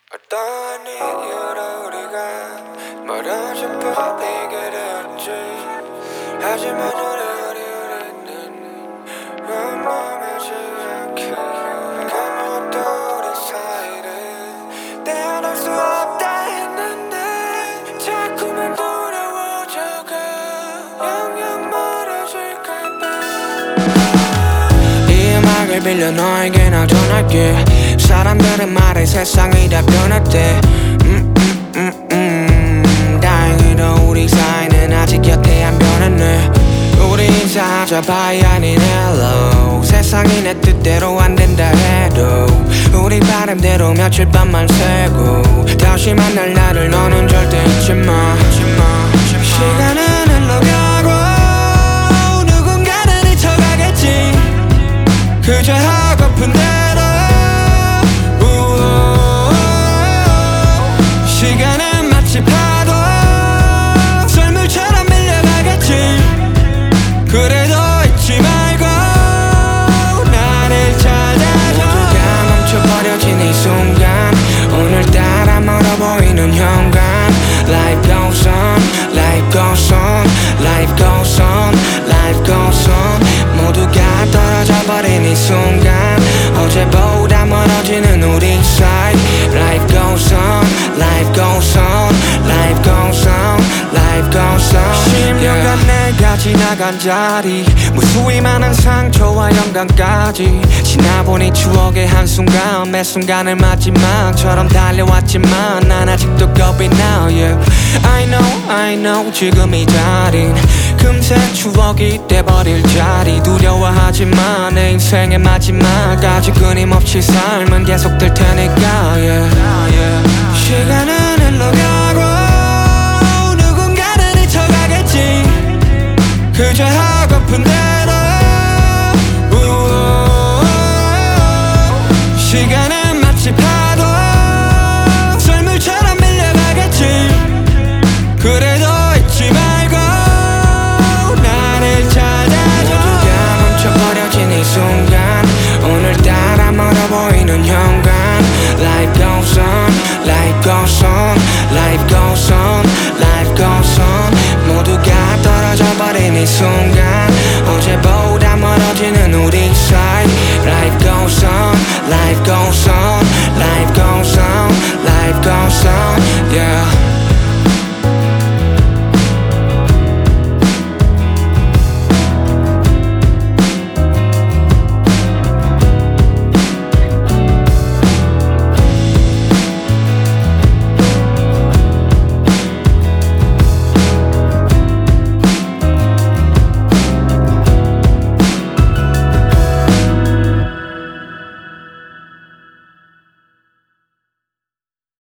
어떤 이유로 우리가 멀어져 버리게 되었지. 하지만 우리는 멈추지 않게 아무것도 우리 사이를 떼어낼 수 없다 했는데 자꾸만 돌아오져가 영영 멀어질까봐. 이 음악을 빌려 너에게 나 전할게. 사람들은 말해 세상이 다 변했대. 다행히도 우리 사이는 아직 곁에 안 변했네. 우리 인사하자 bye 아닌 hello. 세상이 내 뜻대로 안 된다 해도 우리 바람대로 며칠 밤만 새고 다시 만날 날을 너는 절대 잊지 마. 시간은 흘러가고 누군가는 잊혀가겠지. 그저 하고픈 대로 시간은 마치 파도 썰물처럼 밀려가겠지. 그래도 잊지 말고 나를 찾아줘. 모두가 멈춰버려진 이 순간 오늘따라 멀어 보이는 현관. Life goes on, life goes on, life goes on, life goes on. 모두가 떨어져 버린 이 순간 어제보다 멀어지는 우리 사이. Life goes on, life goes on, life goes on, life goes on. 10년간 내가 지나간 자리 무수히 많은 상처와 영광까지 지나보니 추억의 한순간 매 순간을 마지막처럼 달려왔지만 난 아직도 겁이 나. Yeah. I know 지금 이 자린 금세 추억이 돼버릴 자리. 두려워하지만 내 인생의 마지막까지 끊임없이 삶은 계속될 테니까. Yeah. 시간은 흘러가고 누군가는 잊혀가겠지. 그저 하고픈 대로 시간은 마치 파도 썰물처럼 밀려가겠지. 그래도 잊지 말고 나를 찾아줘. 모두가 멈춰버려진 이 순간 오늘따라 멀어 보이는 현관. Life goes on, life goes on.